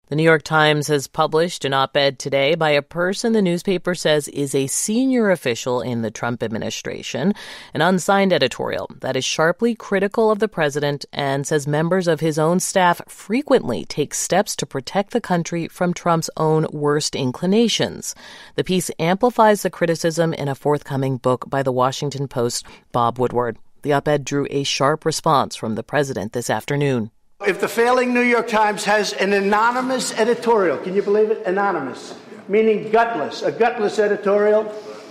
The New York Times has published an op-ed today by a person the newspaper says is a senior official in the Trump administration, an unsigned editorial that is sharply critical of the president and says members of his own staff frequently take steps to protect the country from Trump's own worst inclinations. The piece amplifies the criticism in a forthcoming book by the Washington Post's Bob Woodward. The op-ed drew a sharp response from the president this afternoon. If the failing New York Times has an anonymous editorial, can you believe it? Anonymous, meaning gutless, a gutless editorial.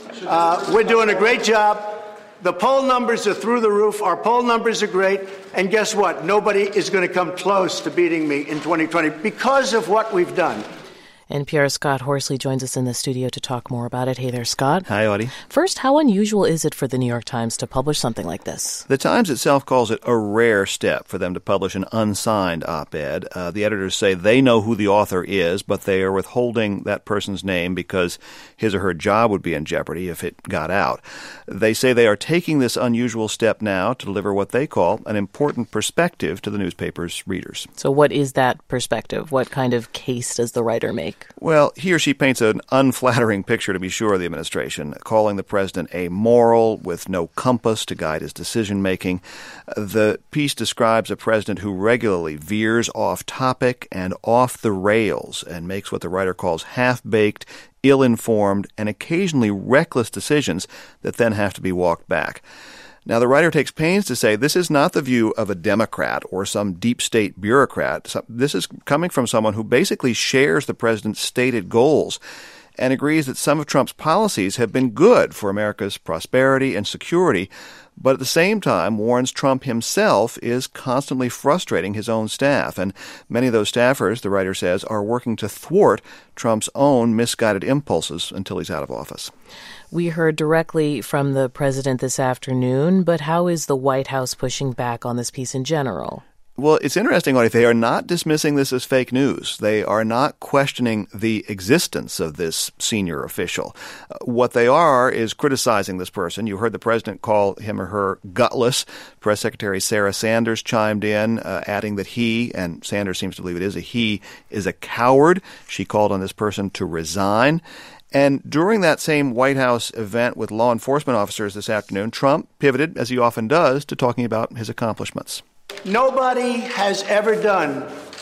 We're doing a great job. The poll numbers are through the roof. Our poll numbers are great. And guess what? Nobody is going to come close to beating me in 2020 because of what we've done. NPR's Scott Horsley joins us in the studio to talk more about it. Hey there, Scott. Hi, Audie. First, how unusual is it for the New York Times to publish something like this? The Times itself calls it a rare step for them to publish an unsigned op-ed. The editors say they know who the author is, but they are withholding that person's name because his or her job would be in jeopardy if it got out. They say they are taking this unusual step now to deliver what they call an important perspective to the newspaper's readers. So what is that perspective? What kind of case does the writer make? Well, he or she paints an unflattering picture, to be sure, of the administration, calling the president amoral with no compass to guide his decision-making. The piece describes a president who regularly veers off topic and off the rails and makes what the writer calls half-baked, ill-informed, and occasionally reckless decisions that then have to be walked back. Now, the writer takes pains to say this is not the view of a Democrat or some deep state bureaucrat. This is coming from someone who basically shares the president's stated goals and agrees that some of Trump's policies have been good for America's prosperity and security, but at the same time warns Trump himself is constantly frustrating his own staff. And many of those staffers, the writer says, are working to thwart Trump's own misguided impulses until he's out of office. We heard directly from the president this afternoon, but how is the White House pushing back on this piece in general? Well, it's interesting, Audie. They are not dismissing this as fake news. They are not questioning the existence of this senior official. What they are is criticizing this person. You heard the president call him or her gutless. Press Secretary Sarah Sanders chimed in, adding that he, and Sanders seems to believe it is a he, is a coward. She called on this person to resign. And during that same White House event with law enforcement officers this afternoon, Trump pivoted, as he often does, to talking about his accomplishments. Nobody has ever done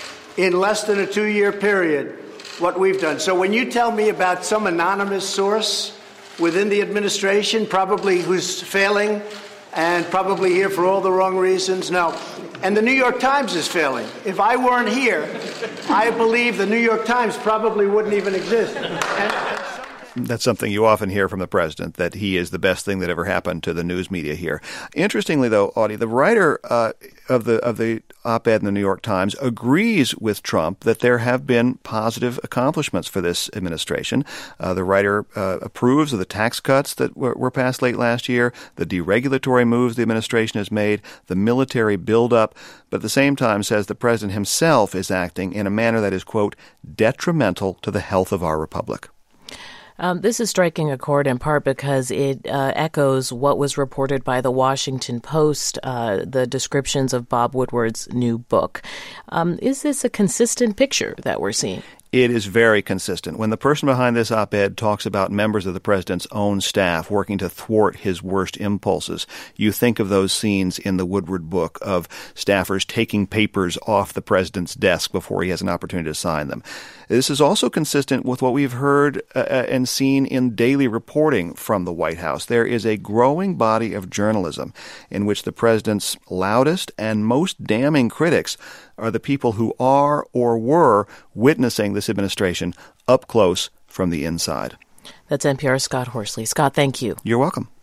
in less than a 2-year period what we've done. So when you tell me about some anonymous source within the administration, probably who's failing and probably here for all the wrong reasons, no. And the New York Times is failing. If I weren't here, I believe the New York Times probably wouldn't even exist. That's something you often hear from the president, that he is the best thing that ever happened to the news media here. Interestingly, though, Audie, the writer of the op-ed in the New York Times agrees with Trump that there have been positive accomplishments for this administration. The writer approves of the tax cuts that were passed late last year, the deregulatory moves the administration has made, the military buildup, but at the same time says the president himself is acting in a manner that is, quote, detrimental to the health of our republic. This is striking a chord in part because it echoes what was reported by the Washington Post, the descriptions of Bob Woodward's new book. Is this a consistent picture that we're seeing? It is very consistent. When the person behind this op-ed talks about members of the president's own staff working to thwart his worst impulses, you think of those scenes in the Woodward book of staffers taking papers off the president's desk before he has an opportunity to sign them. This is also consistent with what we've heard and seen in daily reporting from the White House. There is a growing body of journalism in which the president's loudest and most damning critics are the people who are or were witnessing this administration up close from the inside. That's NPR's Scott Horsley. Scott, thank you. You're welcome.